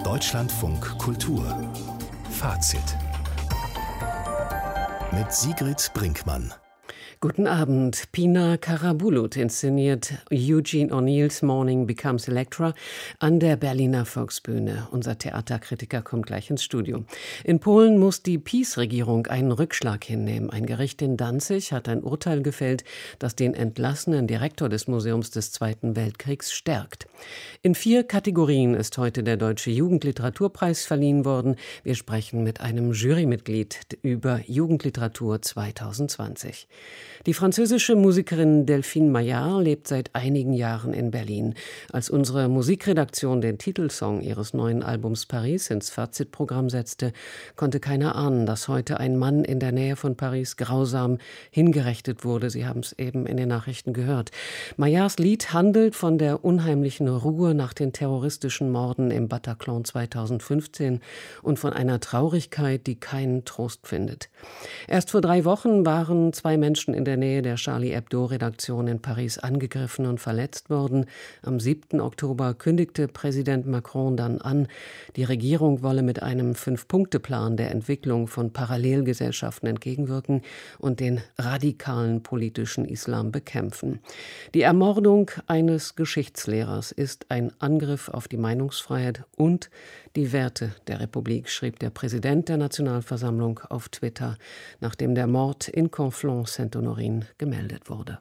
Deutschlandfunk Kultur Fazit mit Sigrid Brinkmann. Guten Abend. Pina Karabulut inszeniert Eugene O'Neills Morning Becomes Electra an der Berliner Volksbühne. Unser Theaterkritiker kommt gleich ins Studio. In Polen muss die PiS-Regierung einen Rückschlag hinnehmen. Ein Gericht in Danzig hat ein Urteil gefällt, das den entlassenen Direktor des Museums des Zweiten Weltkriegs stärkt. In 4 Kategorien ist heute der Deutsche Jugendliteraturpreis verliehen worden. Wir sprechen mit einem Jurymitglied über Jugendliteratur 2020. Die französische Musikerin Delphine Mayard lebt seit einigen Jahren in Berlin. Als unsere Musikredaktion den Titelsong ihres neuen Albums Paris ins Fazitprogramm setzte, konnte keiner ahnen, dass heute ein Mann in der Nähe von Paris grausam hingerichtet wurde. Sie haben es eben in den Nachrichten gehört. Mayards Lied handelt von der unheimlichen Ruhe nach den terroristischen Morden im Bataclan 2015 und von einer Traurigkeit, die keinen Trost findet. Erst vor 3 Wochen waren 2 Menschen in der Nähe der Charlie Hebdo-Redaktion in Paris angegriffen und verletzt worden. Am 7. Oktober kündigte Präsident Macron dann an, die Regierung wolle mit einem 5-Punkte-Plan der Entwicklung von Parallelgesellschaften entgegenwirken und den radikalen politischen Islam bekämpfen. Die Ermordung eines Geschichtslehrers ist ein Angriff auf die Meinungsfreiheit und die Werte der Republik, schrieb der Präsident der Nationalversammlung auf Twitter, nachdem der Mord in Conflans-Sainte-Honorine gemeldet wurde.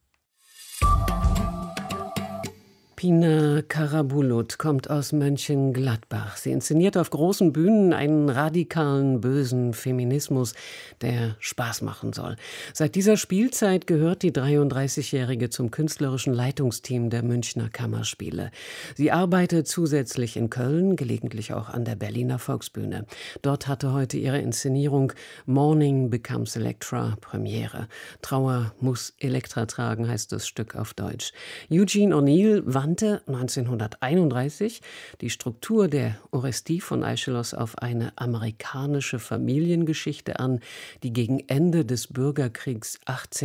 Pina Karabulut kommt aus Mönchengladbach. Sie inszeniert auf großen Bühnen einen radikalen, bösen Feminismus, der Spaß machen soll. Seit dieser Spielzeit gehört die 33-Jährige zum künstlerischen Leitungsteam der Münchner Kammerspiele. Sie arbeitet zusätzlich in Köln, gelegentlich auch an der Berliner Volksbühne. Dort hatte heute ihre Inszenierung Morning Becomes Electra Premiere. Trauer muss Elektra tragen, heißt das Stück auf Deutsch. Eugene O'Neill wandte 1931 die Struktur der Orestie von Aeschylus auf eine amerikanische Familiengeschichte an, die gegen Ende des Bürgerkriegs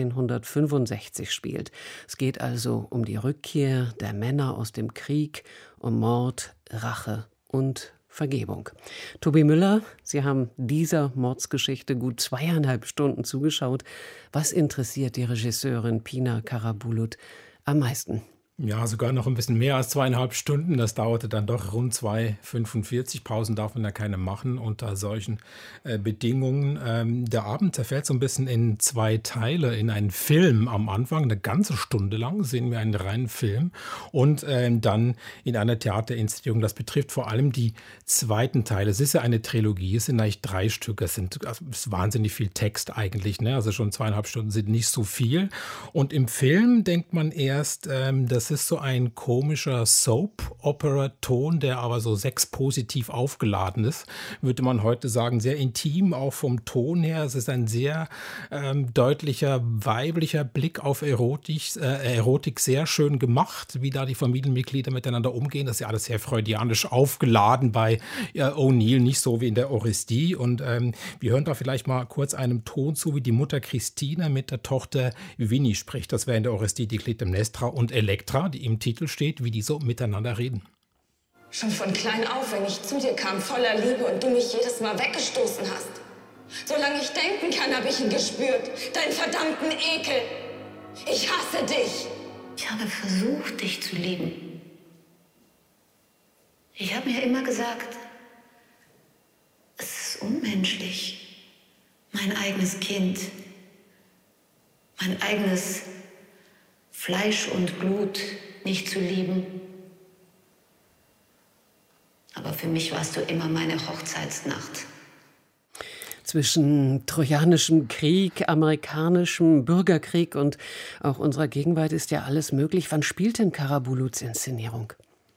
1865 spielt. Es geht also um die Rückkehr der Männer aus dem Krieg, um Mord, Rache und Vergebung. Tobi Müller, Sie haben dieser Mordsgeschichte gut 2,5 Stunden zugeschaut. Was interessiert die Regisseurin Pina Karabulut am meisten? Ja, sogar noch ein bisschen mehr als 2,5 Stunden. Das dauerte dann doch rund 2,45. Pausen darf man ja keine machen unter solchen Bedingungen. Der Abend zerfällt so ein bisschen in 2 Teile. In einen Film am Anfang, eine ganze Stunde lang sehen wir einen reinen Film. Und dann in einer Theaterinszenierung. Das betrifft vor allem die zweiten Teile. Es ist ja eine Trilogie, es sind eigentlich 3 Stücke. Es ist wahnsinnig viel Text eigentlich, ne? Also schon 2,5 Stunden sind nicht so viel. Und im Film denkt man erst, das ist so ein komischer Soap-Opera-Ton, der aber so sexpositiv aufgeladen ist, würde man heute sagen, sehr intim, auch vom Ton her. Es ist ein sehr deutlicher, weiblicher Blick auf Erotik, sehr schön gemacht, wie da die Familienmitglieder miteinander umgehen. Das ist ja alles sehr freudianisch aufgeladen bei O'Neill, nicht so wie in der Orestie. Und wir hören da vielleicht mal kurz einem Ton zu, wie die Mutter Christina mit der Tochter Winnie spricht. Das wäre in der Orestie die Clytemnestra und Elektra, die im Titel steht, wie die so miteinander reden. Schon von klein auf, wenn ich zu dir kam, voller Liebe und du mich jedes Mal weggestoßen hast. Solange ich denken kann, habe ich ihn gespürt. Deinen verdammten Ekel. Ich hasse dich. Ich habe versucht, dich zu lieben. Ich habe mir immer gesagt, es ist unmenschlich. Mein eigenes Kind. Mein eigenes Fleisch und Blut nicht zu lieben. Aber für mich warst du immer meine Hochzeitsnacht. Zwischen trojanischem Krieg, amerikanischem Bürgerkrieg und auch unserer Gegenwart ist ja alles möglich. Wann spielt denn Karabuluts Inszenierung?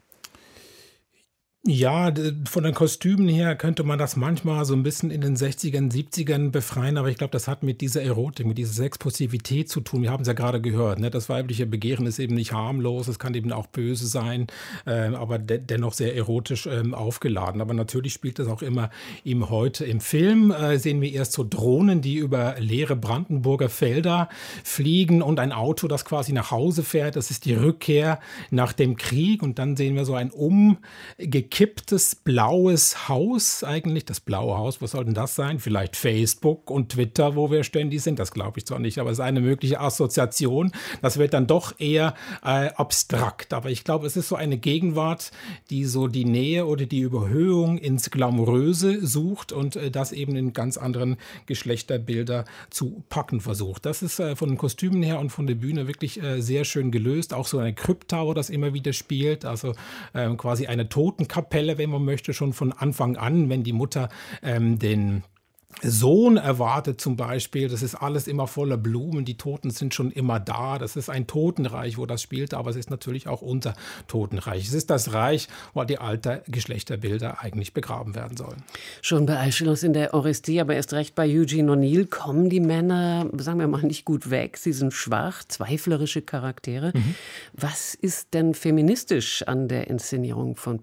Ja, von den Kostümen her könnte man das manchmal so ein bisschen in den 60ern, 70ern befreien, aber ich glaube, das hat mit dieser Erotik, mit dieser Sexposivität zu tun. Wir haben es ja gerade gehört, ne? Das weibliche Begehren ist eben nicht harmlos, es kann eben auch böse sein, aber dennoch sehr erotisch aufgeladen. Aber natürlich spielt das auch immer im Heute. Im Film sehen wir erst so Drohnen, die über leere Brandenburger Felder fliegen und ein Auto, das quasi nach Hause fährt. Das ist die Rückkehr nach dem Krieg und dann sehen wir so ein gekipptes blaues Haus eigentlich. Das blaue Haus, was soll denn das sein? Vielleicht Facebook und Twitter, wo wir ständig sind. Das glaube ich zwar nicht, aber es ist eine mögliche Assoziation. Das wird dann doch eher abstrakt. Aber ich glaube, es ist so eine Gegenwart, die so die Nähe oder die Überhöhung ins Glamouröse sucht und das eben in ganz anderen Geschlechterbilder zu packen versucht. Das ist von den Kostümen her und von der Bühne wirklich sehr schön gelöst. Auch so eine Krypta, wo das immer wieder spielt. Also quasi eine Totenkapelle, wenn man möchte, schon von Anfang an, wenn die Mutter den Sohn erwartet zum Beispiel. Das ist alles immer voller Blumen. Die Toten sind schon immer da. Das ist ein Totenreich, wo das spielt, aber es ist natürlich auch unser Totenreich. Es ist das Reich, wo die alten Geschlechterbilder eigentlich begraben werden sollen. Schon bei Aeschylus in der Orestie, aber erst recht bei Eugene O'Neill kommen die Männer, sagen wir mal, nicht gut weg. Sie sind schwach, zweiflerische Charaktere. Was ist denn feministisch an der Inszenierung von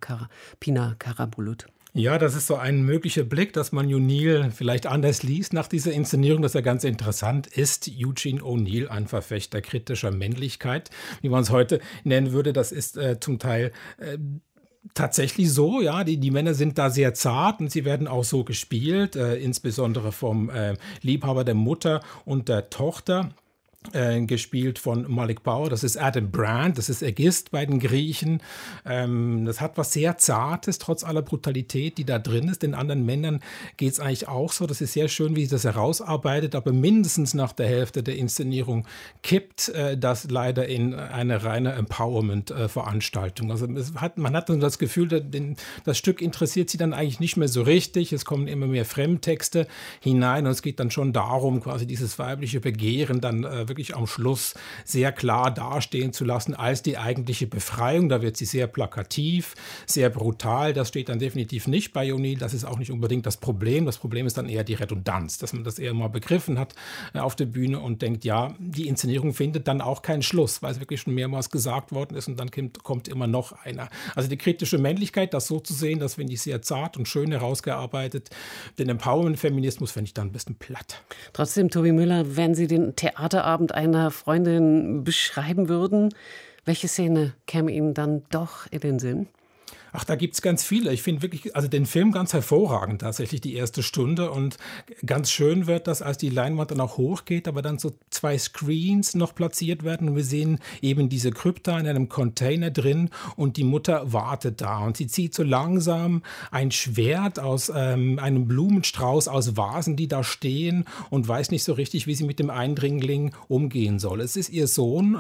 Pina Karabulut? Ja, das ist so ein möglicher Blick, dass man O'Neill vielleicht anders liest nach dieser Inszenierung, dass er ganz interessant ist. Eugene O'Neill, ein Verfechter kritischer Männlichkeit, wie man es heute nennen würde. Das ist zum Teil tatsächlich so, ja, die Männer sind da sehr zart und sie werden auch so gespielt, insbesondere vom Liebhaber der Mutter und der Tochter. Gespielt von Malik Bauer, das ist Adam Brand, das ist Aegist bei den Griechen. Das hat was sehr Zartes, trotz aller Brutalität, die da drin ist. Den anderen Männern geht es eigentlich auch so. Das ist sehr schön, wie sich das herausarbeitet, aber mindestens nach der Hälfte der Inszenierung kippt das leider in eine reine Empowerment-Veranstaltung. Also man hat dann das Gefühl, das Stück interessiert sie dann eigentlich nicht mehr so richtig. Es kommen immer mehr Fremdtexte hinein und es geht dann schon darum, quasi dieses weibliche Begehren dann wirklich am Schluss sehr klar dastehen zu lassen als die eigentliche Befreiung. Da wird sie sehr plakativ, sehr brutal. Das steht dann definitiv nicht bei O'Neill. Das ist auch nicht unbedingt das Problem. Das Problem ist dann eher die Redundanz, dass man das eher mal begriffen hat auf der Bühne und denkt, ja, die Inszenierung findet dann auch keinen Schluss, weil es wirklich schon mehrmals gesagt worden ist und dann kommt immer noch einer. Also die kritische Männlichkeit, das so zu sehen, das finde ich sehr zart und schön herausgearbeitet. Den Empowerment-Feminismus finde ich dann ein bisschen platt. Trotzdem, Tobi Müller, wenn Sie den Theaterabend einer Freundin beschreiben würden, welche Szene käme Ihnen dann doch in den Sinn? Ach, da gibt's ganz viele. Ich finde wirklich, also den Film ganz hervorragend, tatsächlich die erste Stunde. Und ganz schön wird das, als die Leinwand dann auch hochgeht, aber dann so 2 Screens noch platziert werden. Und wir sehen eben diese Krypta in einem Container drin und die Mutter wartet da. Und sie zieht so langsam ein Schwert aus einem Blumenstrauß aus Vasen, die da stehen und weiß nicht so richtig, wie sie mit dem Eindringling umgehen soll. Es ist ihr Sohn,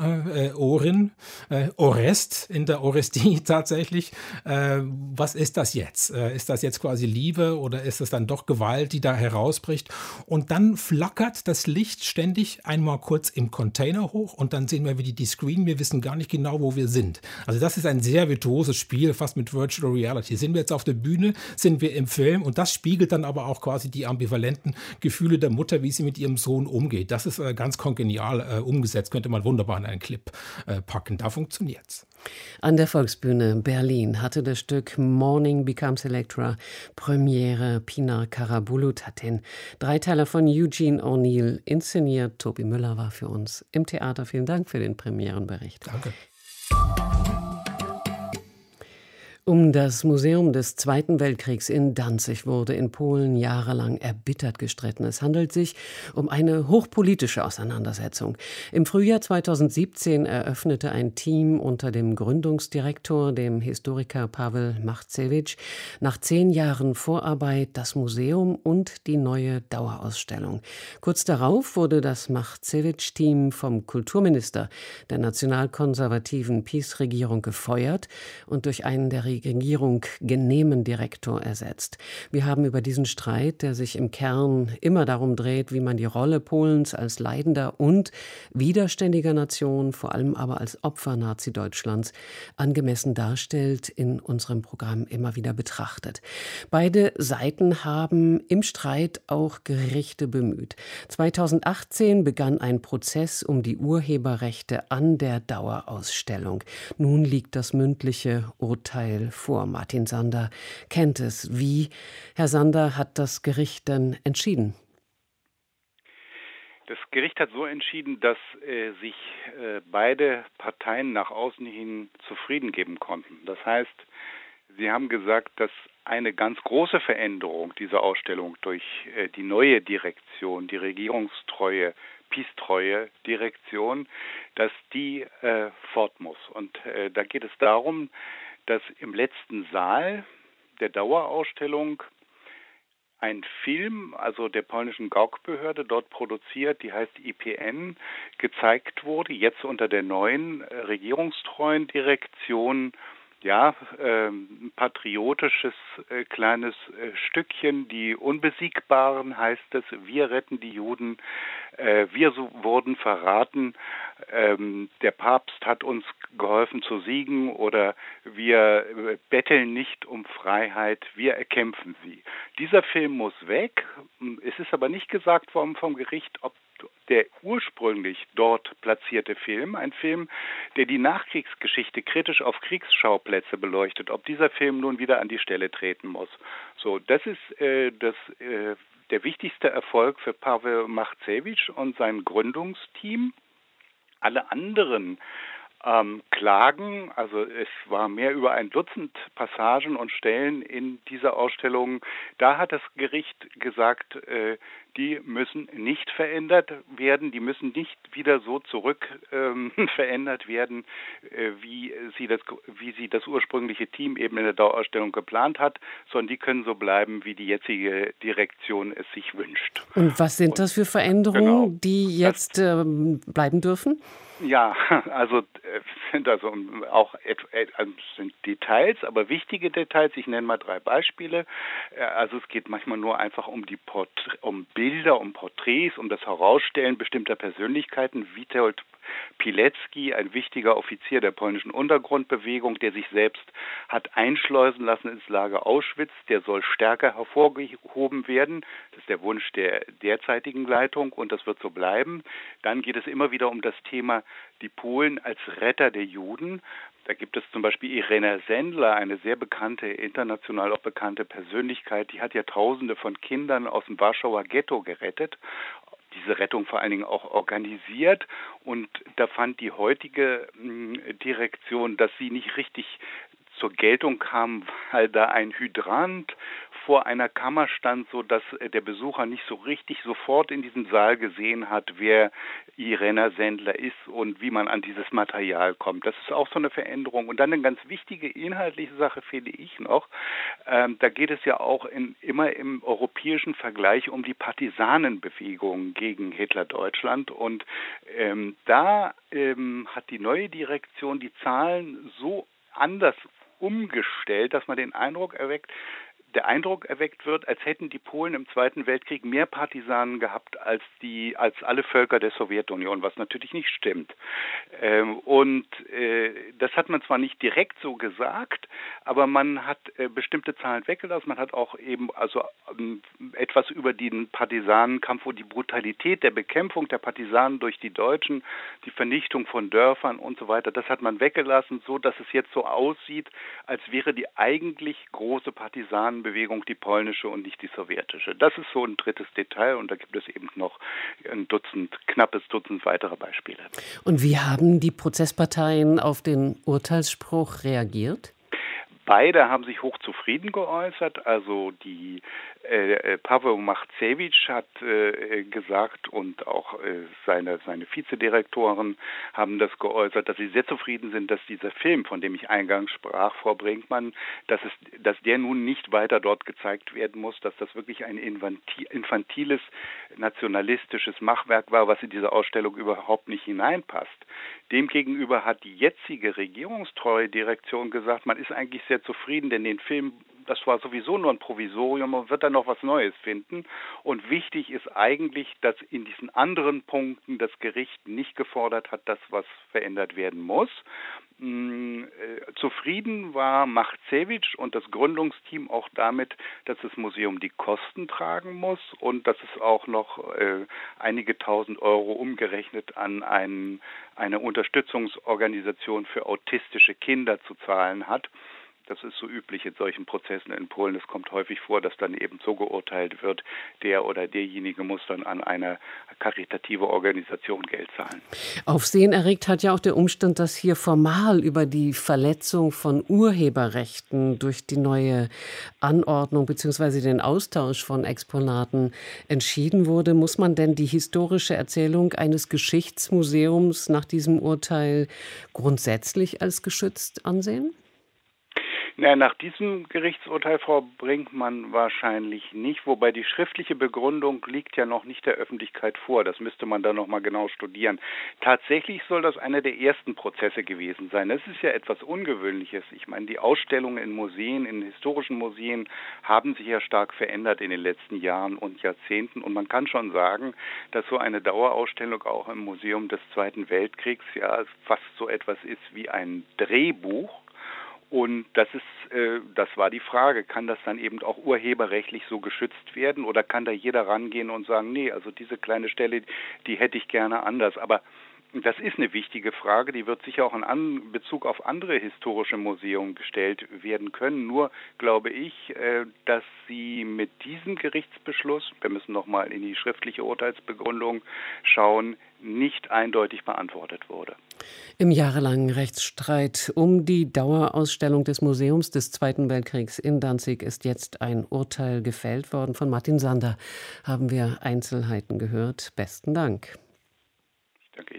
Orest, in der Orestie tatsächlich. Was ist das jetzt? Ist das jetzt quasi Liebe oder ist es dann doch Gewalt, die da herausbricht? Und dann flackert das Licht ständig einmal kurz im Container hoch und dann sehen wir wieder die Screen. Wir wissen gar nicht genau, wo wir sind. Also das ist ein sehr virtuoses Spiel, fast mit Virtual Reality. Sind wir jetzt auf der Bühne, sind wir im Film und das spiegelt dann aber auch quasi die ambivalenten Gefühle der Mutter, wie sie mit ihrem Sohn umgeht. Das ist ganz kongenial umgesetzt, könnte man wunderbar in einen Clip packen. Da funktioniert's. An der Volksbühne Berlin hatte das Stück Morning Becomes Electra Premiere. Pina Karabulut hat den Dreiteiler von Eugene O'Neill inszeniert. Tobi Müller war für uns im Theater. Vielen Dank für den Premierenbericht. Danke. Um das Museum des Zweiten Weltkriegs in Danzig wurde in Polen jahrelang erbittert gestritten. Es handelt sich um eine hochpolitische Auseinandersetzung. Im Frühjahr 2017 eröffnete ein Team unter dem Gründungsdirektor, dem Historiker Paweł Machcewicz, nach 10 Jahren Vorarbeit das Museum und die neue Dauerausstellung. Kurz darauf wurde das Machcewicz-Team vom Kulturminister der nationalkonservativen PiS-Regierung gefeuert und durch einen der Regierung genehmen Direktor ersetzt. Wir haben über diesen Streit, der sich im Kern immer darum dreht, wie man die Rolle Polens als leidender und widerständiger Nation, vor allem aber als Opfer Nazi-Deutschlands, angemessen darstellt, in unserem Programm immer wieder betrachtet. Beide Seiten haben im Streit auch Gerichte bemüht. 2018 begann ein Prozess um die Urheberrechte an der Dauerausstellung. Nun liegt das mündliche Urteil vor. Martin Sander kennt es. Wie, Herr Sander, hat das Gericht denn entschieden? Das Gericht hat so entschieden, dass sich beide Parteien nach außen hin zufrieden geben konnten. Das heißt, Sie haben gesagt, dass eine ganz große Veränderung dieser Ausstellung durch die neue Direktion, die regierungstreue, peace-treue Direktion, dass die fort muss. Und da geht es darum, dass im letzten Saal der Dauerausstellung ein Film, also der polnischen Gauk-Behörde, dort produziert, die heißt IPN, gezeigt wurde, jetzt unter der neuen regierungstreuen Direktion. Ja, ein patriotisches kleines Stückchen, die Unbesiegbaren heißt es, wir retten die Juden, wurden verraten, der Papst hat uns geholfen zu siegen oder wir betteln nicht um Freiheit, wir erkämpfen sie. Dieser Film muss weg, es ist aber nicht gesagt worden vom Gericht, ob der ursprünglich dort platzierte Film, ein Film, der die Nachkriegsgeschichte kritisch auf Kriegsschauplätze beleuchtet, ob dieser Film nun wieder an die Stelle treten muss. So, das ist der wichtigste Erfolg für Paweł Marchewicz und sein Gründungsteam. Alle anderen Klagen, also es war mehr über ein Dutzend Passagen und Stellen in dieser Ausstellung, da hat das Gericht gesagt, die müssen nicht verändert werden, die müssen nicht wieder so zurück verändert werden, wie sie das ursprüngliche Team eben in der Dauerausstellung geplant hat, sondern die können so bleiben, wie die jetzige Direktion es sich wünscht. Und was sind das für Veränderungen, genau, die jetzt bleiben dürfen? Ja, also sind auch sind Details, aber wichtige Details. Ich nenne mal 3 Beispiele. Also es geht manchmal nur einfach um Bilder, um Porträts, um das Herausstellen bestimmter Persönlichkeiten. Witold Pilecki, ein wichtiger Offizier der polnischen Untergrundbewegung, der sich selbst hat einschleusen lassen ins Lager Auschwitz, der soll stärker hervorgehoben werden. Das ist der Wunsch der derzeitigen Leitung und das wird so bleiben. Dann geht es immer wieder um das Thema die Polen als Retter der Juden. Da gibt es zum Beispiel Irena Sendler, eine sehr bekannte, international auch bekannte Persönlichkeit, die hat ja Tausende von Kindern aus dem Warschauer Ghetto gerettet. Diese Rettung vor allen Dingen auch organisiert und da fand die heutige Direktion, dass sie nicht richtig zur Geltung kam, weil da ein Hydrant vor einer Kammer stand, so dass der Besucher nicht so richtig sofort in diesem Saal gesehen hat, wer Irena Sendler ist und wie man an dieses Material kommt. Das ist auch so eine Veränderung. Und dann eine ganz wichtige inhaltliche Sache finde ich noch. Da geht es ja auch immer im europäischen Vergleich um die Partisanenbewegung gegen Hitler-Deutschland. Und da hat die neue Direktion die Zahlen so anders umgestellt, dass man der Eindruck erweckt wird, als hätten die Polen im Zweiten Weltkrieg mehr Partisanen gehabt als alle Völker der Sowjetunion, was natürlich nicht stimmt. Das hat man zwar nicht direkt so gesagt, aber man hat bestimmte Zahlen weggelassen. Man hat auch eben etwas über den Partisanenkampf und die Brutalität der Bekämpfung der Partisanen durch die Deutschen, die Vernichtung von Dörfern und so weiter, das hat man weggelassen, so dass es jetzt so aussieht, als wäre die eigentlich große Partisanenbewegung die polnische und nicht die sowjetische. Das ist so ein drittes Detail und da gibt es eben noch knappes Dutzend weitere Beispiele. Und wie haben die Prozessparteien auf den Urteilsspruch reagiert? Beide haben sich hoch zufrieden geäußert. Also die Paweł Marchewicz hat gesagt und auch seine Vizedirektoren haben das geäußert, dass sie sehr zufrieden sind, dass dieser Film, von dem ich eingangs sprach, Frau Brinkmann, dass der nun nicht weiter dort gezeigt werden muss, dass das wirklich ein infantiles, nationalistisches Machwerk war, was in diese Ausstellung überhaupt nicht hineinpasst. Demgegenüber hat die jetzige regierungstreue Direktion gesagt, man ist eigentlich sehr zufrieden, denn den Film, das war sowieso nur ein Provisorium, man wird da noch was Neues finden. Und wichtig ist eigentlich, dass in diesen anderen Punkten das Gericht nicht gefordert hat, dass was verändert werden muss. Zufrieden war Marchewicz und das Gründungsteam auch damit, dass das Museum die Kosten tragen muss und dass es auch noch einige tausend Euro umgerechnet an eine Unterstützungsorganisation für autistische Kinder zu zahlen hat. Das ist so üblich in solchen Prozessen in Polen. Es kommt häufig vor, dass dann eben so geurteilt wird, der oder derjenige muss dann an eine karitative Organisation Geld zahlen. Aufsehen erregt hat ja auch der Umstand, dass hier formal über die Verletzung von Urheberrechten durch die neue Anordnung bzw. den Austausch von Exponaten entschieden wurde. Muss man denn die historische Erzählung eines Geschichtsmuseums nach diesem Urteil grundsätzlich als geschützt ansehen? Na, nach diesem Gerichtsurteil, Frau Brinkmann, wahrscheinlich nicht, wobei die schriftliche Begründung liegt ja noch nicht der Öffentlichkeit vor. Das müsste man dann noch mal genau studieren. Tatsächlich soll das einer der ersten Prozesse gewesen sein. Das ist ja etwas Ungewöhnliches. Ich meine, die Ausstellungen in Museen, in historischen Museen haben sich ja stark verändert in den letzten Jahren und Jahrzehnten. Und man kann schon sagen, dass so eine Dauerausstellung auch im Museum des Zweiten Weltkriegs ja fast so etwas ist wie ein Drehbuch. Und das war die Frage, kann das dann eben auch urheberrechtlich so geschützt werden oder kann da jeder rangehen und sagen, nee, also diese kleine Stelle, die hätte ich gerne anders. Aber das ist eine wichtige Frage, die wird sicher auch in Bezug auf andere historische Museen gestellt werden können. Nur glaube ich, dass sie mit diesem Gerichtsbeschluss, wir müssen nochmal in die schriftliche Urteilsbegründung schauen, nicht eindeutig beantwortet wurde. Im jahrelangen Rechtsstreit um die Dauerausstellung des Museums des Zweiten Weltkriegs in Danzig ist jetzt ein Urteil gefällt worden. Von Martin Sander haben wir Einzelheiten gehört. Besten Dank. Ich danke Ihnen.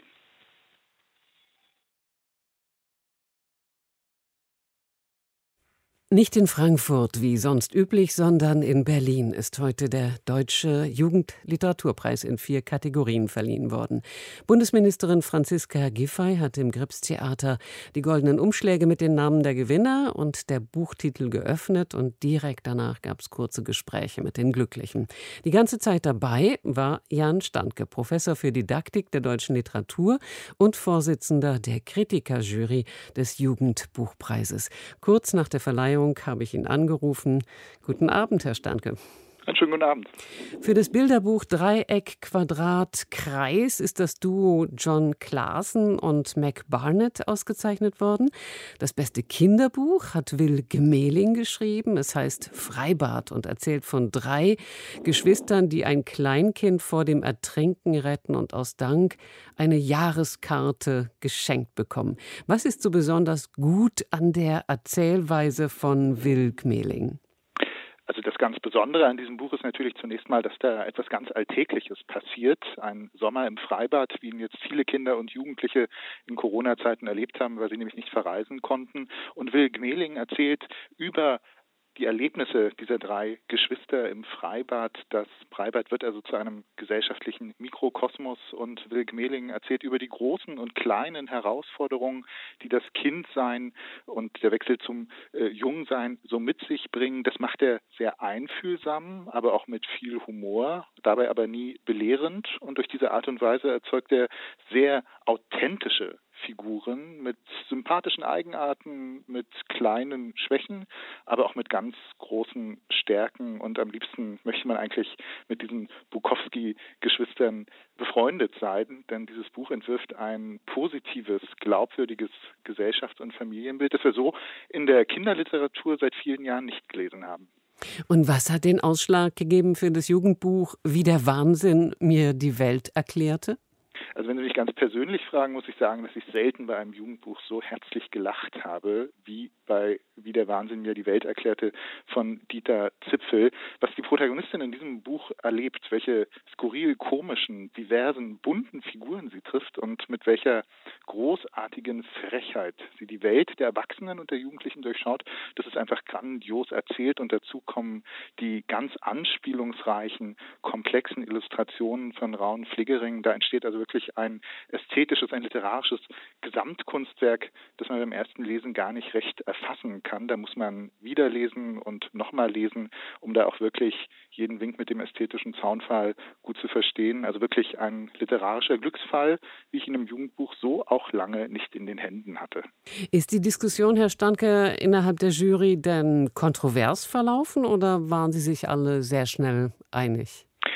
Nicht in Frankfurt wie sonst üblich, sondern in Berlin ist heute der Deutsche Jugendliteraturpreis in 4 Kategorien verliehen worden. Bundesministerin Franziska Giffey hat im Gripstheater die goldenen Umschläge mit den Namen der Gewinner und der Buchtitel geöffnet und direkt danach gab es kurze Gespräche mit den Glücklichen. Die ganze Zeit dabei war Jan Standke, Professor für Didaktik der deutschen Literatur und Vorsitzender der Kritikerjury des Jugendbuchpreises. Kurz nach der Verleihung habe ich ihn angerufen. Guten Abend, Herr Standke. Einen schönen guten Abend. Für das Bilderbuch Dreieck, Quadrat, Kreis ist das Duo John Claassen und Mac Barnett ausgezeichnet worden. Das beste Kinderbuch hat Will Gmeling geschrieben. Es heißt Freibad und erzählt von 3 Geschwistern, die ein Kleinkind vor dem Ertrinken retten und aus Dank eine Jahreskarte geschenkt bekommen. Was ist so besonders gut an der Erzählweise von Will Gmeling? Also das ganz Besondere an diesem Buch ist natürlich zunächst mal, dass da etwas ganz Alltägliches passiert. Ein Sommer im Freibad, wie ihn jetzt viele Kinder und Jugendliche in Corona-Zeiten erlebt haben, weil sie nämlich nicht verreisen konnten. Und Will Gmeling erzählt über die Erlebnisse dieser 3 Geschwister im Freibad. Das Freibad wird also zu einem gesellschaftlichen Mikrokosmos und Will Gmeling erzählt über die großen und kleinen Herausforderungen, die das Kindsein und der Wechsel zum Jungsein so mit sich bringen. Das macht er sehr einfühlsam, aber auch mit viel Humor, dabei aber nie belehrend. Und durch diese Art und Weise erzeugt er sehr authentische Figuren mit sympathischen Eigenarten, mit kleinen Schwächen, aber auch mit ganz großen Stärken. Und am liebsten möchte man eigentlich mit diesen Bukowski-Geschwistern befreundet sein, denn dieses Buch entwirft ein positives, glaubwürdiges Gesellschafts- und Familienbild, das wir so in der Kinderliteratur seit vielen Jahren nicht gelesen haben. Und was hat den Ausschlag gegeben für das Jugendbuch Wie der Wahnsinn mir die Welt erklärte? Also wenn Sie mich ganz persönlich fragen, muss ich sagen, dass ich selten bei einem Jugendbuch so herzlich gelacht habe, wie bei Wie der Wahnsinn mir die Welt erklärte von Dieter Zipfel. Was die Protagonistin in diesem Buch erlebt, welche skurril komischen, diversen, bunten Figuren sie trifft und mit welcher großartigen Frechheit sie die Welt der Erwachsenen und der Jugendlichen durchschaut, das ist einfach grandios erzählt. Und dazu kommen die ganz anspielungsreichen, komplexen Illustrationen von Raun Fliggering. Da entsteht also wirklich ein ästhetisches, ein literarisches Gesamtkunstwerk, das man beim ersten Lesen gar nicht recht erfassen kann. Da muss man wieder lesen und nochmal lesen, um da auch wirklich jeden Wink mit dem ästhetischen Zaunpfahl gut zu verstehen. Also wirklich ein literarischer Glücksfall, wie ich ihn im Jugendbuch so auch lange nicht in den Händen hatte. Ist die Diskussion, Herr Standke, innerhalb der Jury denn kontrovers verlaufen oder waren Sie sich alle sehr schnell einig?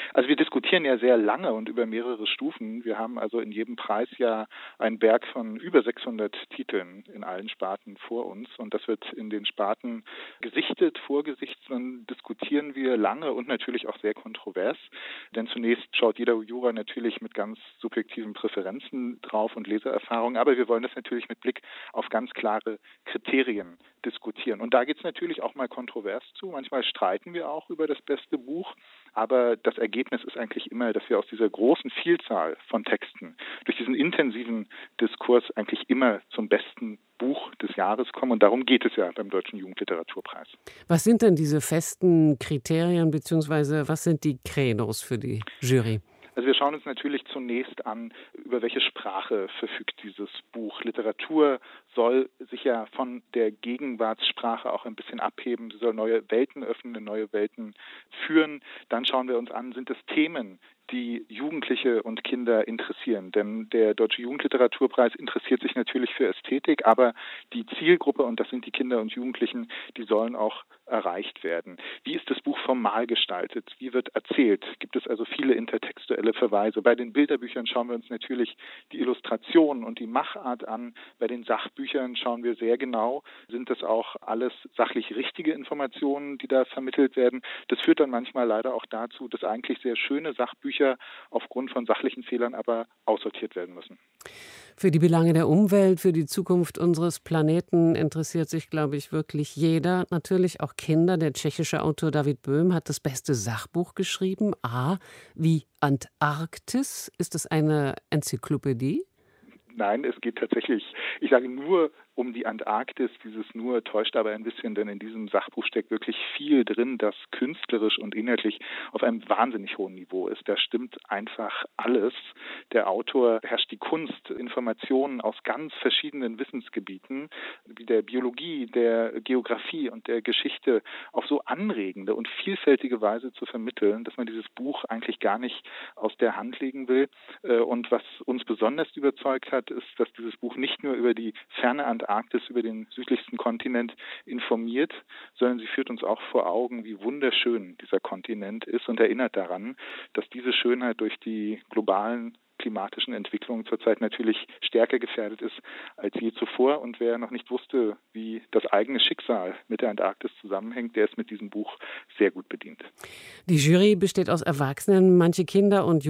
Also wir diskutieren ja sehr lange und über mehrere Stufen. Wir haben also in jedem Preisjahr einen Berg von über 600 Titeln in allen Sparten vor uns. Und das wird in den Sparten gesichtet, vorgesichtet. Dann diskutieren wir lange und natürlich auch sehr kontrovers. Denn zunächst schaut jeder Juror natürlich mit ganz subjektiven Präferenzen drauf und Leseerfahrung. Aber wir wollen das natürlich mit Blick auf ganz klare Kriterien diskutieren. Und da geht es natürlich auch mal kontrovers zu. Manchmal streiten wir auch über das beste Buch. Aber das Ergebnis ist eigentlich immer, dass wir aus dieser großen Vielzahl von Texten durch diesen intensiven Diskurs eigentlich immer zum besten Buch des Jahres kommen. Und darum geht es ja beim Deutschen Jugendliteraturpreis. Was sind denn diese festen Kriterien, beziehungsweise was sind die Credos für die Jury? Also wir schauen uns natürlich zunächst an, über welche Sprache verfügt dieses Buch. Literatur soll sich ja von der Gegenwartssprache auch ein bisschen abheben. Sie soll neue Welten öffnen, neue Welten führen. Dann schauen wir uns an, sind es Themen, die Jugendliche und Kinder interessieren. Denn der Deutsche Jugendliteraturpreis interessiert sich natürlich für Ästhetik, aber die Zielgruppe, und das sind die Kinder und Jugendlichen, die sollen auch erreicht werden. Wie ist das Buch formal gestaltet? Wie wird erzählt? Gibt es also viele intertextuelle Verweise? Bei den Bilderbüchern schauen wir uns natürlich die Illustration und die Machart an. Bei den Sachbüchern schauen wir sehr genau, sind das auch alles sachlich richtige Informationen, die da vermittelt werden. Das führt dann manchmal leider auch dazu, dass eigentlich sehr schöne Sachbücher aufgrund von sachlichen Fehlern aber aussortiert werden müssen. Für die Belange der Umwelt, für die Zukunft unseres Planeten interessiert sich, glaube ich, wirklich jeder. Natürlich auch Kinder. Der tschechische Autor David Böhm hat das beste Sachbuch geschrieben. A wie Antarktis. Ist das eine Enzyklopädie? Nein, es geht tatsächlich, ich sage nur um die Antarktis. Dieses nur täuscht aber ein bisschen, denn in diesem Sachbuch steckt wirklich viel drin, das künstlerisch und inhaltlich auf einem wahnsinnig hohen Niveau ist. Da stimmt einfach alles. Der Autor beherrscht die Kunst, Informationen aus ganz verschiedenen Wissensgebieten, wie der Biologie, der Geografie und der Geschichte auf so anregende und vielfältige Weise zu vermitteln, dass man dieses Buch eigentlich gar nicht aus der Hand legen will. Und was uns besonders überzeugt hat, ist, dass dieses Buch nicht nur über die ferne Antarktis, über den südlichsten Kontinent informiert, sondern sie führt uns auch vor Augen, wie wunderschön dieser Kontinent ist und erinnert daran, dass diese Schönheit durch die globalen klimatischen Entwicklungen zurzeit natürlich stärker gefährdet ist als je zuvor. Und wer noch nicht wusste, wie das eigene Schicksal mit der Antarktis zusammenhängt, der ist mit diesem Buch sehr gut bedient. Die Jury besteht aus Erwachsenen. Manche Kinder- und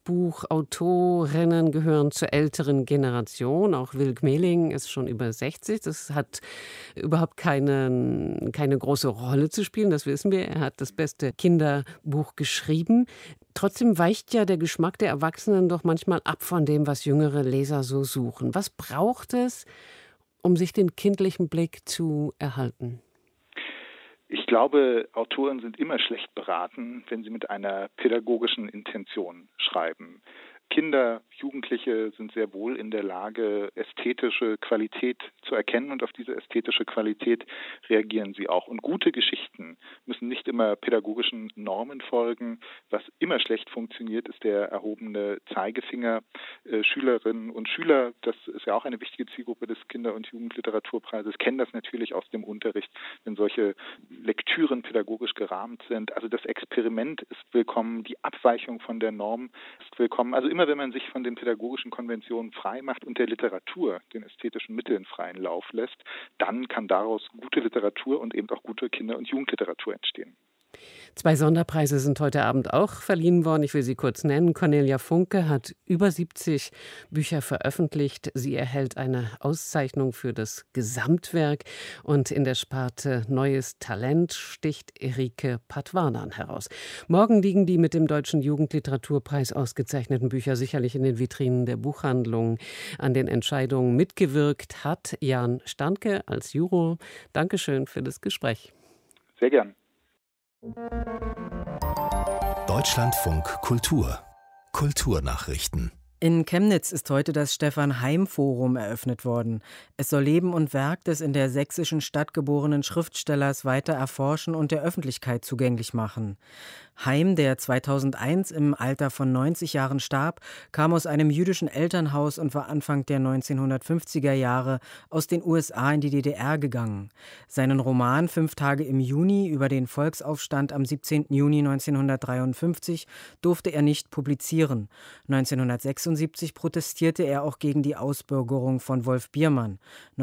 Jugendbuchautorinnen gehören zur älteren Generation. Auch Wilk Meling ist schon über 60. Das hat überhaupt keine große Rolle zu spielen, das wissen wir. Er hat das beste Kinderbuch geschrieben. Trotzdem weicht ja der Geschmack der Erwachsenen doch manchmal ab von dem, was jüngere Leser so suchen. Was braucht es, um sich den kindlichen Blick zu erhalten? Ich glaube, Autoren sind immer schlecht beraten, wenn sie mit einer pädagogischen Intention schreiben. Kinder, Jugendliche sind sehr wohl in der Lage, ästhetische Qualität zu erkennen, und auf diese ästhetische Qualität reagieren sie auch. Und gute Geschichten müssen nicht immer pädagogischen Normen folgen. Was immer schlecht funktioniert, ist der erhobene Zeigefinger. Schülerinnen und Schüler, das ist ja auch eine wichtige Zielgruppe des Kinder- und Jugendliteraturbreises, kennen das natürlich aus dem Unterricht, wenn solche Lektüren pädagogisch gerahmt sind. Also das Experiment ist willkommen, die Abweichung von der Norm ist willkommen. Also immer wenn man sich von den pädagogischen Konventionen frei macht und der Literatur, den ästhetischen Mitteln freien Lauf lässt, dann kann daraus gute Literatur und eben auch gute Kinder- und Jugendliteratur entstehen. 2 Sonderpreise sind heute Abend auch verliehen worden. Ich will sie kurz nennen. Cornelia Funke hat über 70 Bücher veröffentlicht. Sie erhält eine Auszeichnung für das Gesamtwerk. Und in der Sparte Neues Talent sticht Erike Patwardan heraus. Morgen liegen die mit dem Deutschen Jugendliteraturpreis ausgezeichneten Bücher sicherlich in den Vitrinen der Buchhandlungen. An den Entscheidungen mitgewirkt hat Jan Standke als Juror. Dankeschön für das Gespräch. Sehr gern. Deutschlandfunk Kultur. Kulturnachrichten. In Chemnitz ist heute das Stefan-Heym-Forum eröffnet worden. Es soll Leben und Werk des in der sächsischen Stadt geborenen Schriftstellers weiter erforschen und der Öffentlichkeit zugänglich machen. Haim, der 2001 im Alter von 90 Jahren starb, kam aus einem jüdischen Elternhaus und war Anfang der 1950er Jahre aus den USA in die DDR gegangen. Seinen Roman 5 Tage im Juni über den Volksaufstand am 17. Juni 1953 durfte er nicht publizieren. 1976 protestierte er auch gegen die Ausbürgerung von Wolf Biermann.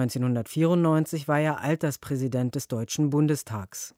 1994 war er Alterspräsident des Deutschen Bundestags.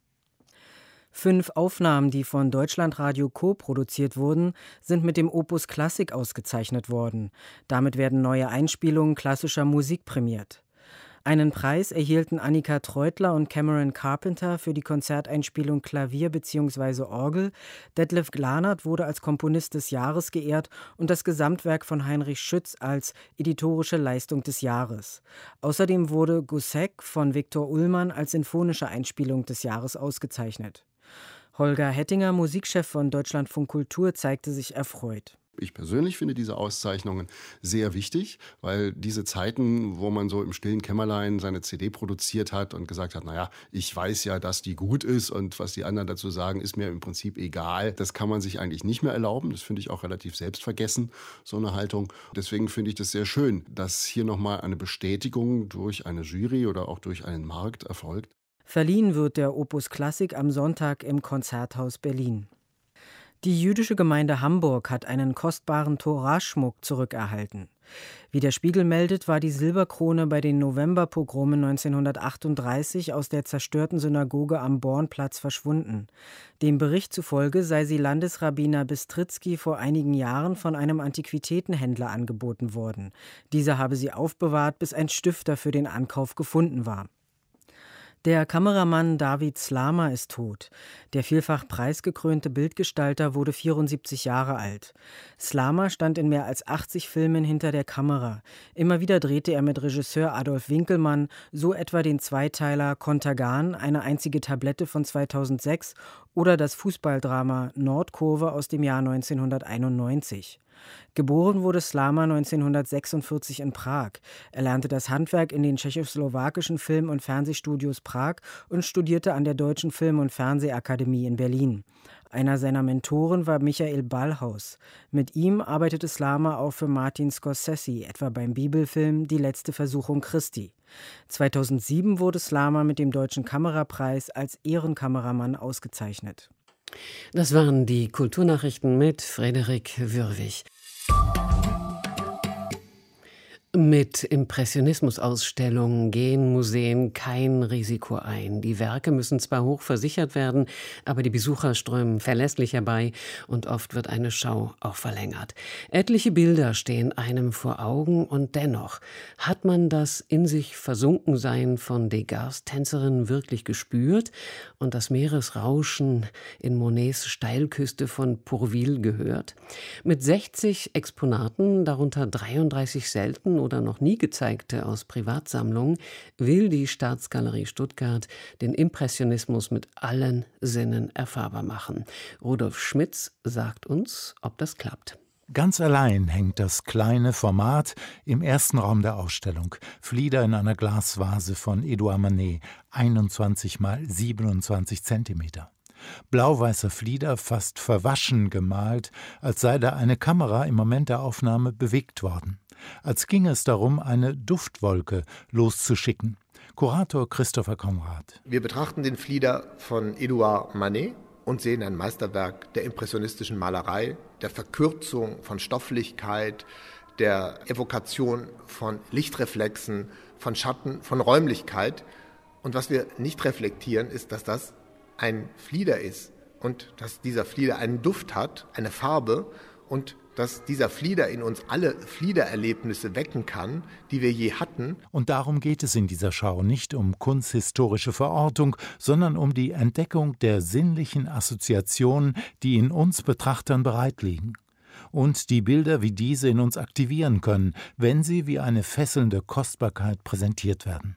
5 Aufnahmen, die von Deutschlandradio co-produziert wurden, sind mit dem Opus Klassik ausgezeichnet worden. Damit werden neue Einspielungen klassischer Musik prämiert. Einen Preis erhielten Annika Treutler und Cameron Carpenter für die Konzerteinspielung Klavier bzw. Orgel. Detlef Glanert wurde als Komponist des Jahres geehrt und das Gesamtwerk von Heinrich Schütz als editorische Leistung des Jahres. Außerdem wurde Gussek von Viktor Ullmann als sinfonische Einspielung des Jahres ausgezeichnet. Holger Hettinger, Musikchef von Deutschlandfunk Kultur, zeigte sich erfreut. Ich persönlich finde diese Auszeichnungen sehr wichtig, weil diese Zeiten, wo man so im stillen Kämmerlein seine CD produziert hat und gesagt hat, naja, ich weiß ja, dass die gut ist und was die anderen dazu sagen, ist mir im Prinzip egal. Das kann man sich eigentlich nicht mehr erlauben. Das finde ich auch relativ selbstvergessen, so eine Haltung. Deswegen finde ich das sehr schön, dass hier nochmal eine Bestätigung durch eine Jury oder auch durch einen Markt erfolgt. Verliehen wird der Opus Klassik am Sonntag im Konzerthaus Berlin. Die jüdische Gemeinde Hamburg hat einen kostbaren Toraschmuck zurückerhalten. Wie der Spiegel meldet, war die Silberkrone bei den Novemberpogromen 1938 aus der zerstörten Synagoge am Bornplatz verschwunden. Dem Bericht zufolge sei sie Landesrabbiner Bistritzky vor einigen Jahren von einem Antiquitätenhändler angeboten worden. Dieser habe sie aufbewahrt, bis ein Stifter für den Ankauf gefunden war. Der Kameramann David Slama ist tot. Der vielfach preisgekrönte Bildgestalter wurde 74 Jahre alt. Slama stand in mehr als 80 Filmen hinter der Kamera. Immer wieder drehte er mit Regisseur Adolf Winkelmann so etwa den Zweiteiler Kontergan, eine einzige Tablette von 2006 oder das Fußballdrama Nordkurve aus dem Jahr 1991. Geboren wurde Slama 1946 in Prag. Er lernte das Handwerk in den tschechoslowakischen Film- und Fernsehstudios Prag und studierte an der Deutschen Film- und Fernsehakademie in Berlin. Einer seiner Mentoren war Michael Ballhaus. Mit ihm arbeitete Slama auch für Martin Scorsese, etwa beim Bibelfilm Die letzte Versuchung Christi. 2007 wurde Slama mit dem Deutschen Kamerapreis als Ehrenkameramann ausgezeichnet. Das waren die Kulturnachrichten mit Frederik Würwig. Mit Impressionismusausstellungen gehen Museen kein Risiko ein. Die Werke müssen zwar hoch versichert werden, aber die Besucher strömen verlässlich herbei und oft wird eine Schau auch verlängert. Etliche Bilder stehen einem vor Augen und dennoch hat man das in sich Versunkensein von Degas Tänzerinnen wirklich gespürt und das Meeresrauschen in Monets Steilküste von Pourville gehört. Mit 60 Exponaten, darunter 33 selten oder noch nie gezeigte aus Privatsammlungen, will die Staatsgalerie Stuttgart den Impressionismus mit allen Sinnen erfahrbar machen. Rudolf Schmitz sagt uns, ob das klappt. Ganz allein hängt das kleine Format im ersten Raum der Ausstellung. Flieder in einer Glasvase von Edouard Manet, 21 mal 27 Zentimeter. Blau-weißer Flieder, fast verwaschen gemalt, als sei da eine Kamera im Moment der Aufnahme bewegt worden. Als ginge es darum, eine Duftwolke loszuschicken. Kurator Christopher Konrad. Wir betrachten den Flieder von Edouard Manet und sehen ein Meisterwerk der impressionistischen Malerei, der Verkürzung von Stofflichkeit, der Evokation von Lichtreflexen, von Schatten, von Räumlichkeit. Und was wir nicht reflektieren, ist, dass das ein Flieder ist und dass dieser Flieder einen Duft hat, eine Farbe und dass dieser Flieder in uns alle Fliedererlebnisse wecken kann, die wir je hatten. Und darum geht es in dieser Schau nicht um kunsthistorische Verortung, sondern um die Entdeckung der sinnlichen Assoziationen, die in uns Betrachtern bereitliegen. Und die Bilder wie diese in uns aktivieren können, wenn sie wie eine fesselnde Kostbarkeit präsentiert werden.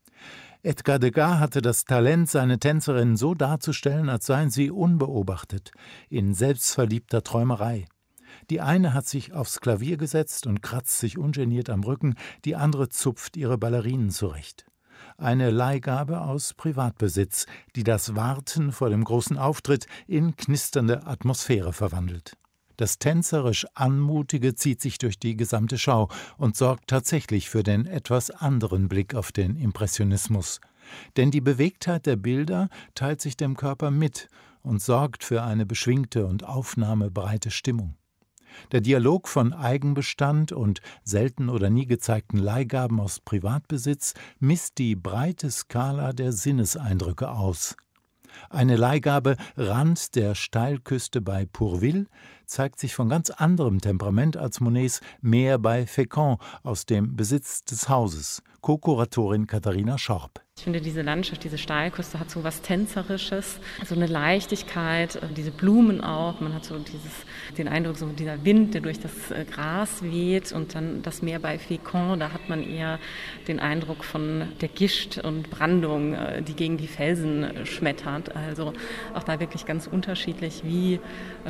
Edgar Degas hatte das Talent, seine Tänzerinnen so darzustellen, als seien sie unbeobachtet, in selbstverliebter Träumerei. Die eine hat sich aufs Klavier gesetzt und kratzt sich ungeniert am Rücken, die andere zupft ihre Ballerinen zurecht. eine Leihgabe aus Privatbesitz, die das Warten vor dem großen Auftritt in knisternde Atmosphäre verwandelt. Das tänzerisch Anmutige zieht sich durch die gesamte Schau und sorgt tatsächlich für den etwas anderen Blick auf den Impressionismus. Denn die Bewegtheit der Bilder teilt sich dem Körper mit und sorgt für eine beschwingte und aufnahmebereite Stimmung. Der Dialog von Eigenbestand und selten oder nie gezeigten Leihgaben aus Privatbesitz misst die breite Skala der Sinneseindrücke aus. Eine Leihgabe Rand der Steilküste bei Pourville zeigt sich von ganz anderem Temperament als Monets Meer bei Fécamp aus dem Besitz des Hauses. Co-Kuratorin Katharina Schorb. Ich finde, diese Landschaft, diese Steilküste hat so was Tänzerisches, so eine Leichtigkeit, diese Blumen auch. Man hat so den Eindruck, so dieser Wind, der durch das Gras weht, und dann das Meer bei Fécamp, da hat man eher den Eindruck von der Gischt und Brandung, die gegen die Felsen schmettert. Also auch da wirklich ganz unterschiedlich, wie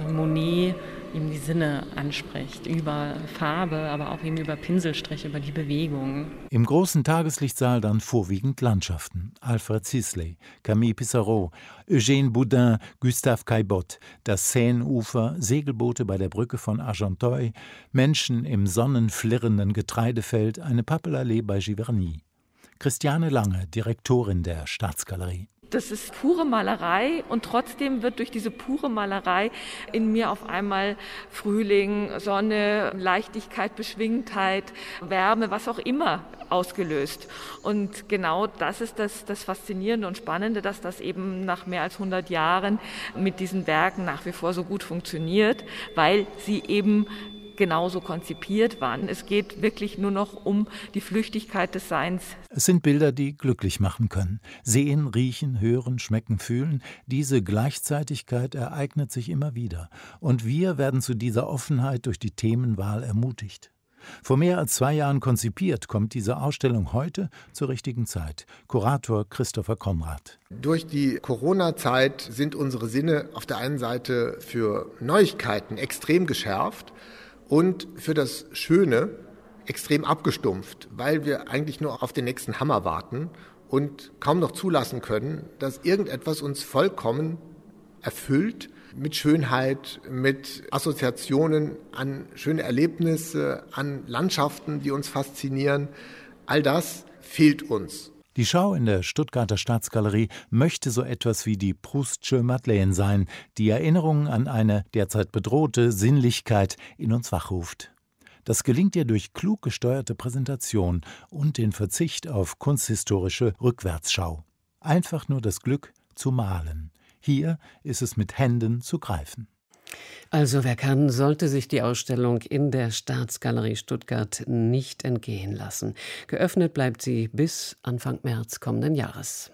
Monet ihm die Sinne anspricht, über Farbe, aber auch eben über Pinselstrich, über die Bewegung. Im großen Tageslichtsaal dann vorwiegend Landschaften. Alfred Sisley, Camille Pissarro, Eugène Boudin, Gustave Caillebotte, das Seineufer, Segelboote bei der Brücke von Argenteuil, Menschen im sonnenflirrenden Getreidefeld, eine Pappelallee bei Giverny. Christiane Lange, Direktorin der Staatsgalerie. Das ist pure Malerei, und trotzdem wird durch diese pure Malerei in mir auf einmal Frühling, Sonne, Leichtigkeit, Beschwingtheit, Wärme, was auch immer ausgelöst. Und genau das ist das Faszinierende und Spannende, dass das eben nach mehr als 100 Jahren mit diesen Werken nach wie vor so gut funktioniert, weil sie eben genauso konzipiert waren. Es geht wirklich nur noch um die Flüchtigkeit des Seins. Es sind Bilder, die glücklich machen können. Sehen, riechen, hören, schmecken, fühlen. Diese Gleichzeitigkeit ereignet sich immer wieder. Und wir werden zu dieser Offenheit durch die Themenwahl ermutigt. Vor mehr als 2 Jahren konzipiert, kommt diese Ausstellung heute zur richtigen Zeit. Kurator Christopher Konrad. Durch die Corona-Zeit sind unsere Sinne auf der einen Seite für Neuigkeiten extrem geschärft und für das Schöne extrem abgestumpft, weil wir eigentlich nur auf den nächsten Hammer warten und kaum noch zulassen können, dass irgendetwas uns vollkommen erfüllt mit Schönheit, mit Assoziationen an schöne Erlebnisse, an Landschaften, die uns faszinieren. All das fehlt uns. Die Schau in der Stuttgarter Staatsgalerie möchte so etwas wie die Proustsche Madeleine sein, die Erinnerungen an eine derzeit bedrohte Sinnlichkeit in uns wachruft. Das gelingt ihr durch klug gesteuerte Präsentation und den Verzicht auf kunsthistorische Rückwärtsschau. Einfach nur das Glück zu malen. Hier ist es mit Händen zu greifen. Also wer kann, sollte sich die Ausstellung in der Staatsgalerie Stuttgart nicht entgehen lassen. Geöffnet bleibt sie bis Anfang März kommenden Jahres.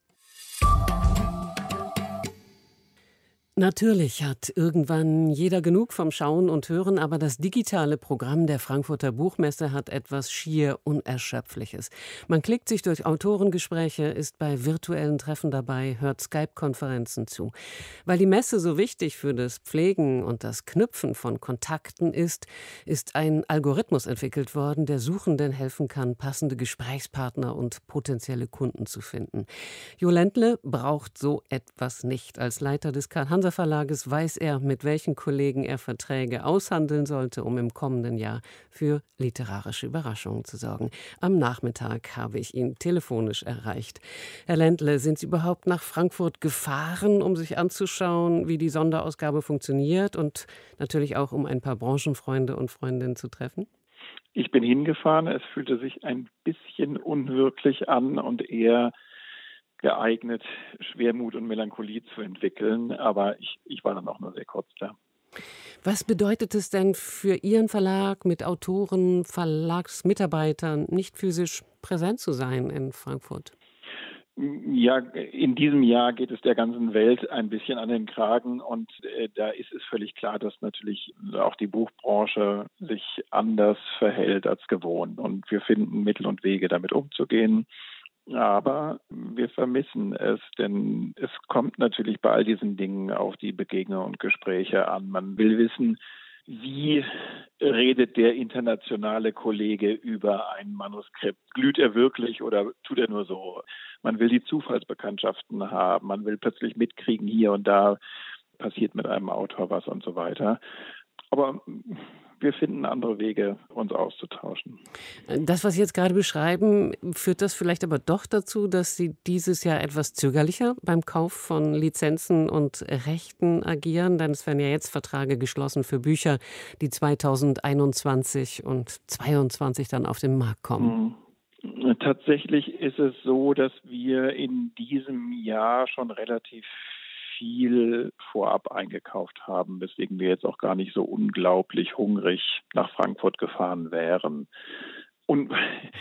Natürlich hat irgendwann jeder genug vom Schauen und Hören, aber das digitale Programm der Frankfurter Buchmesse hat etwas schier Unerschöpfliches. Man klickt sich durch Autorengespräche, ist bei virtuellen Treffen dabei, hört Skype-Konferenzen zu. Weil die Messe so wichtig für das Pflegen und das Knüpfen von Kontakten ist ein Algorithmus entwickelt worden, der Suchenden helfen kann, passende Gesprächspartner und potenzielle Kunden zu finden. Jo Ländle braucht so etwas nicht. Als Leiter des Karl-Hanser Verlages weiß er, mit welchen Kollegen er Verträge aushandeln sollte, um im kommenden Jahr für literarische Überraschungen zu sorgen. Am Nachmittag habe ich ihn telefonisch erreicht. Herr Ländle, sind Sie überhaupt nach Frankfurt gefahren, um sich anzuschauen, wie die Sonderausgabe funktioniert und natürlich auch, um ein paar Branchenfreunde und Freundinnen zu treffen? Ich bin hingefahren. Es fühlte sich ein bisschen unwirklich an und eher geeignet, Schwermut und Melancholie zu entwickeln, aber ich war dann auch nur sehr kurz da. Was bedeutet es denn für Ihren Verlag, mit Autoren, Verlagsmitarbeitern nicht physisch präsent zu sein in Frankfurt? Ja, in diesem Jahr geht es der ganzen Welt ein bisschen an den Kragen, und da ist es völlig klar, dass natürlich auch die Buchbranche sich anders verhält als gewohnt, und wir finden Mittel und Wege, damit umzugehen. Aber wir vermissen es, denn es kommt natürlich bei all diesen Dingen auf die Begegnungen und Gespräche an. Man will wissen, wie redet der internationale Kollege über ein Manuskript? Glüht er wirklich oder tut er nur so? Man will die Zufallsbekanntschaften haben, man will plötzlich mitkriegen, hier und da passiert mit einem Autor was und so weiter. Aber wir finden andere Wege, uns auszutauschen. Das, was Sie jetzt gerade beschreiben, führt das vielleicht aber doch dazu, dass Sie dieses Jahr etwas zögerlicher beim Kauf von Lizenzen und Rechten agieren? Denn es werden ja jetzt Verträge geschlossen für Bücher, die 2021 und 2022 dann auf den Markt kommen. Tatsächlich ist es so, dass wir in diesem Jahr schon relativ viel vorab eingekauft haben, weswegen wir jetzt auch gar nicht so unglaublich hungrig nach Frankfurt gefahren wären. Und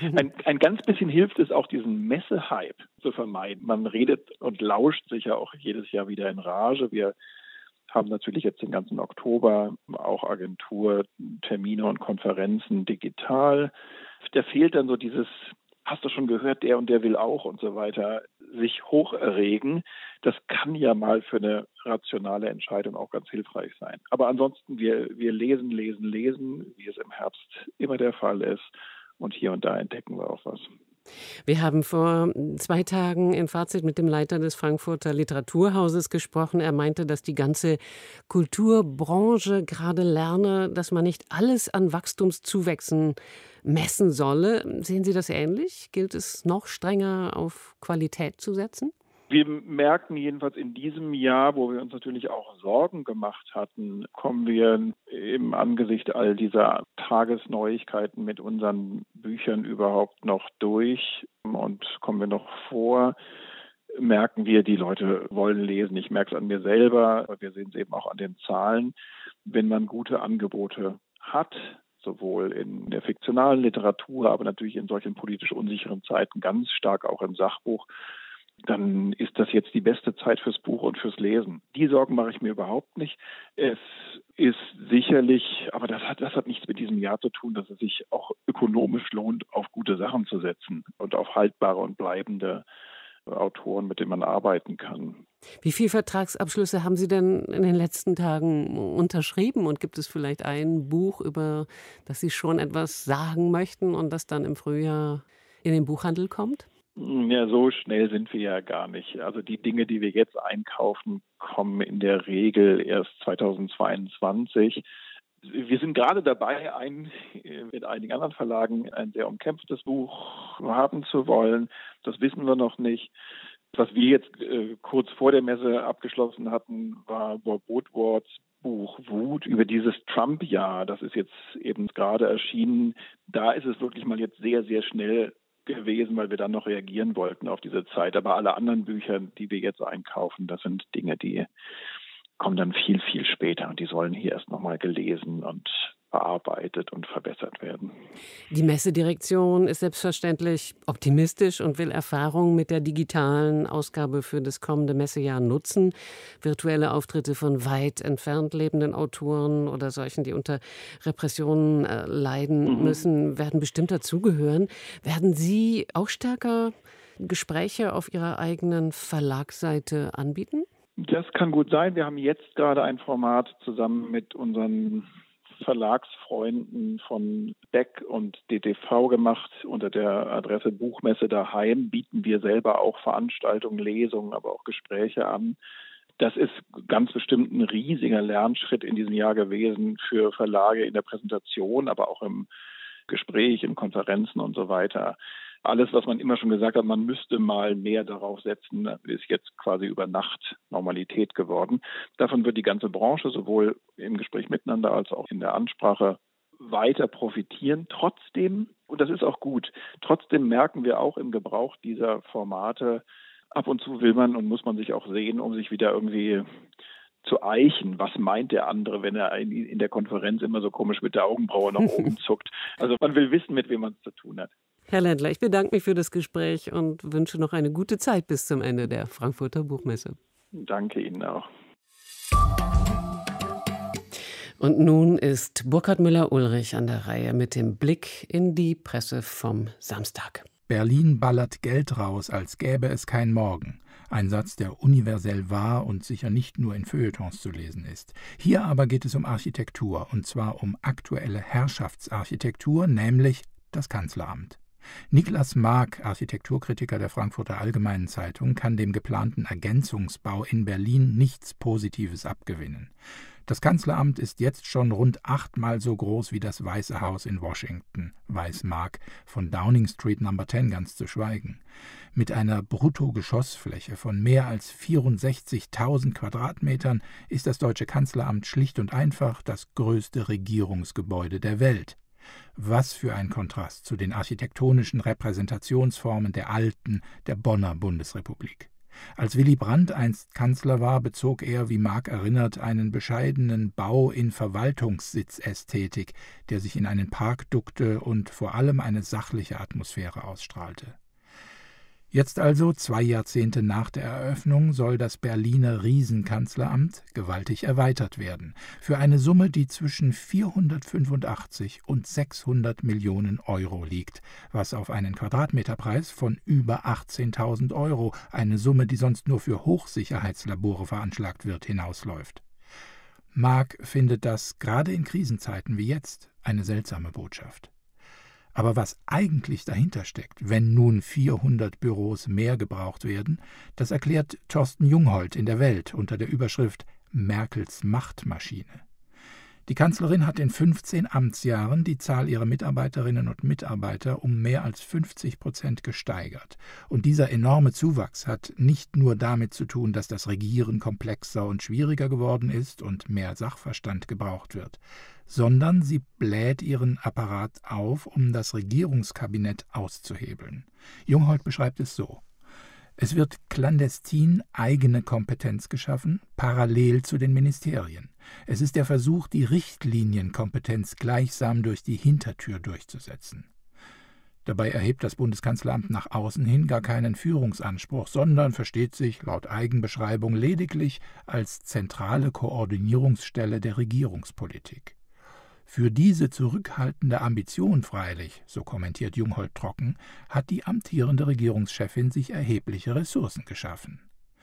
ein ganz bisschen hilft es auch, diesen Messehype zu vermeiden. Man redet und lauscht sich ja auch jedes Jahr wieder in Rage. Wir haben natürlich jetzt den ganzen Oktober auch Agenturtermine und Konferenzen digital. Da fehlt dann so dieses, hast du schon gehört, der und der will auch und so weiter, sich hoch erregen. Das kann ja mal für eine rationale Entscheidung auch ganz hilfreich sein. Aber ansonsten, wir lesen, wie es im Herbst immer der Fall ist. Und hier und da entdecken wir auch was. Wir haben vor 2 Tagen im Fazit mit dem Leiter des Frankfurter Literaturhauses gesprochen. Er meinte, dass die ganze Kulturbranche gerade lerne, dass man nicht alles an Wachstumszuwächsen messen solle. Sehen Sie das ähnlich? Gilt es noch strenger auf Qualität zu setzen? Wir merken jedenfalls in diesem Jahr, wo wir uns natürlich auch Sorgen gemacht hatten, kommen wir im Angesicht all dieser Tagesneuigkeiten mit unseren Büchern überhaupt noch durch und kommen wir noch vor, merken wir, die Leute wollen lesen. Ich merke es an mir selber, aber wir sehen es eben auch an den Zahlen. Wenn man gute Angebote hat, sowohl in der fiktionalen Literatur, aber natürlich in solchen politisch unsicheren Zeiten ganz stark auch im Sachbuch, dann ist das jetzt die beste Zeit fürs Buch und fürs Lesen. Die Sorgen mache ich mir überhaupt nicht. Es ist sicherlich, aber das hat nichts mit diesem Jahr zu tun, dass es sich auch ökonomisch lohnt, auf gute Sachen zu setzen und auf haltbare und bleibende Autoren, mit denen man arbeiten kann. Wie viele Vertragsabschlüsse haben Sie denn in den letzten Tagen unterschrieben? Und gibt es vielleicht ein Buch, über das Sie schon etwas sagen möchten und das dann im Frühjahr in den Buchhandel kommt? Ja, so schnell sind wir ja gar nicht. Also die Dinge, die wir jetzt einkaufen, kommen in der Regel erst 2022. Wir sind gerade dabei, mit einigen anderen Verlagen ein sehr umkämpftes Buch haben zu wollen. Das wissen wir noch nicht. Was wir jetzt kurz vor der Messe abgeschlossen hatten, war Bob Woodwards Buch Wut über dieses Trump-Jahr. Das ist jetzt eben gerade erschienen. Da ist es wirklich mal jetzt sehr, sehr schnell gewesen, weil wir dann noch reagieren wollten auf diese Zeit. Aber alle anderen Bücher, die wir jetzt einkaufen, das sind Dinge, die kommen dann viel, viel später. Und die sollen hier erst nochmal gelesen und bearbeitet und verbessert werden. Die Messedirektion ist selbstverständlich optimistisch und will Erfahrungen mit der digitalen Ausgabe für das kommende Messejahr nutzen. Virtuelle Auftritte von weit entfernt lebenden Autoren oder solchen, die unter Repressionen leiden müssen, werden bestimmt dazugehören. Werden Sie auch stärker Gespräche auf Ihrer eigenen Verlagsseite anbieten? Das kann gut sein. Wir haben jetzt gerade ein Format zusammen mit unseren Verlagsfreunden von Beck und DTV gemacht. Unter der Adresse Buchmesse daheim bieten wir selber auch Veranstaltungen, Lesungen, aber auch Gespräche an. Das ist ganz bestimmt ein riesiger Lernschritt in diesem Jahr gewesen für Verlage in der Präsentation, aber auch im Gespräch, in Konferenzen und so weiter. Alles, was man immer schon gesagt hat, man müsste mal mehr darauf setzen, ist jetzt quasi über Nacht Normalität geworden. Davon wird die ganze Branche sowohl im Gespräch miteinander als auch in der Ansprache weiter profitieren. Trotzdem, und das ist auch gut, trotzdem merken wir auch im Gebrauch dieser Formate, ab und zu will man und muss man sich auch sehen, um sich wieder irgendwie zu eichen. Was meint der andere, wenn er in der Konferenz immer so komisch mit der Augenbraue nach oben zuckt? Also man will wissen, mit wem man es zu tun hat. Herr Ländler, ich bedanke mich für das Gespräch und wünsche noch eine gute Zeit bis zum Ende der Frankfurter Buchmesse. Danke Ihnen auch. Und nun ist Burkhard Müller-Ulrich an der Reihe mit dem Blick in die Presse vom Samstag. Berlin ballert Geld raus, als gäbe es kein Morgen. Ein Satz, der universell wahr und sicher nicht nur in Feuilletons zu lesen ist. Hier aber geht es um Architektur, und zwar um aktuelle Herrschaftsarchitektur, nämlich das Kanzleramt. Niklas Mark, Architekturkritiker der Frankfurter Allgemeinen Zeitung, kann dem geplanten Ergänzungsbau in Berlin nichts Positives abgewinnen. Das Kanzleramt ist jetzt schon rund 8-mal so groß wie das Weiße Haus in Washington, weiß Mark, von Downing Street No. 10 ganz zu schweigen. Mit einer Bruttogeschossfläche von mehr als 64.000 Quadratmetern ist das Deutsche Kanzleramt schlicht und einfach das größte Regierungsgebäude der Welt. Was für ein Kontrast zu den architektonischen Repräsentationsformen der alten, der Bonner Bundesrepublik. Als Willy Brandt einst Kanzler war, bezog er, wie Mark erinnert, einen bescheidenen Bau in Verwaltungssitzästhetik, der sich in einen Park duckte und vor allem eine sachliche Atmosphäre ausstrahlte. Jetzt also, 2 Jahrzehnte nach der Eröffnung, soll das Berliner Riesenkanzleramt gewaltig erweitert werden, für eine Summe, die zwischen 485 und 600 Millionen Euro liegt, was auf einen Quadratmeterpreis von über 18.000 Euro, eine Summe, die sonst nur für Hochsicherheitslabore veranschlagt wird, hinausläuft. Mark findet das gerade in Krisenzeiten wie jetzt eine seltsame Botschaft. Aber was eigentlich dahinter steckt, wenn nun 400 Büros mehr gebraucht werden, das erklärt Thorsten Jungholt in der Welt unter der Überschrift »Merkels Machtmaschine«. Die Kanzlerin hat in 15 Amtsjahren die Zahl ihrer Mitarbeiterinnen und Mitarbeiter um mehr als 50% gesteigert. Und dieser enorme Zuwachs hat nicht nur damit zu tun, dass das Regieren komplexer und schwieriger geworden ist und mehr Sachverstand gebraucht wird, sondern sie bläht ihren Apparat auf, um das Regierungskabinett auszuhebeln. Jungholt beschreibt es so: Es wird clandestin eigene Kompetenz geschaffen, parallel zu den Ministerien. Es ist der Versuch, die Richtlinienkompetenz gleichsam durch die Hintertür durchzusetzen. Dabei erhebt das Bundeskanzleramt nach außen hin gar keinen Führungsanspruch, sondern versteht sich laut Eigenbeschreibung lediglich als zentrale Koordinierungsstelle der Regierungspolitik. Für diese zurückhaltende Ambition freilich, so kommentiert Jungholt trocken, hat die amtierende Regierungschefin sich erhebliche Ressourcen geschaffen.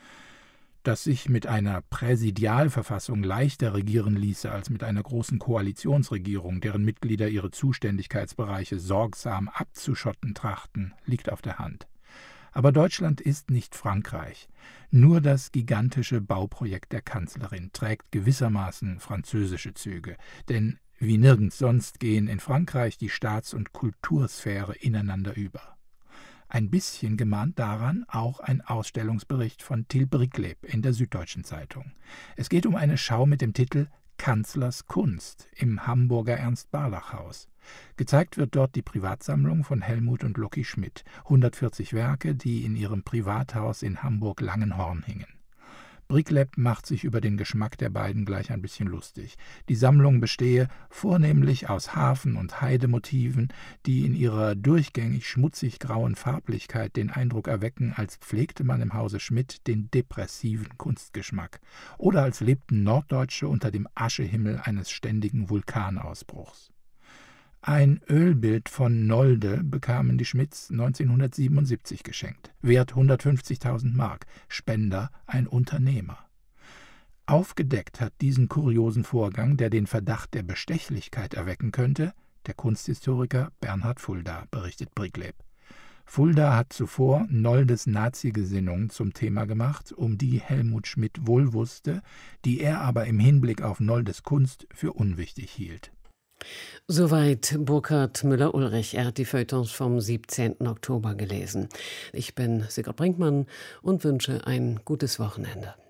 Dass sich mit einer Präsidialverfassung leichter regieren ließe als mit einer großen Koalitionsregierung, deren Mitglieder ihre Zuständigkeitsbereiche sorgsam abzuschotten trachten, liegt auf der Hand. Aber Deutschland ist nicht Frankreich. Nur das gigantische Bauprojekt der Kanzlerin trägt gewissermaßen französische Züge, denn wie nirgends sonst gehen in Frankreich die Staats- und Kultursphäre ineinander über. Ein bisschen gemahnt daran auch ein Ausstellungsbericht von Till Brickleb in der Süddeutschen Zeitung. Es geht um eine Schau mit dem Titel »Kanzlers Kunst« im Hamburger Ernst-Barlach-Haus. Gezeigt wird dort die Privatsammlung von Helmut und Loki Schmidt, 140 Werke, die in ihrem Privathaus in Hamburg-Langenhorn hingen. Brickleb macht sich über den Geschmack der beiden gleich ein bisschen lustig. Die Sammlung bestehe vornehmlich aus Hafen- und Heidemotiven, die in ihrer durchgängig schmutzig-grauen Farblichkeit den Eindruck erwecken, als pflegte man im Hause Schmidt den depressiven Kunstgeschmack oder als lebten Norddeutsche unter dem Aschehimmel eines ständigen Vulkanausbruchs. Ein Ölbild von Nolde bekamen die Schmidts 1977 geschenkt, wert 150.000 Mark, Spender ein Unternehmer. Aufgedeckt hat diesen kuriosen Vorgang, der den Verdacht der Bestechlichkeit erwecken könnte, der Kunsthistoriker Bernhard Fulda, berichtet Brickleb. Fulda hat zuvor Noldes Nazi-Gesinnung zum Thema gemacht, um die Helmut Schmidt wohl wusste, die er aber im Hinblick auf Noldes Kunst für unwichtig hielt. Soweit Burkhard Müller-Ulrich. Er hat die Feuilletons vom 17. Oktober gelesen. Ich bin Sigrid Brinkmann und wünsche ein gutes Wochenende.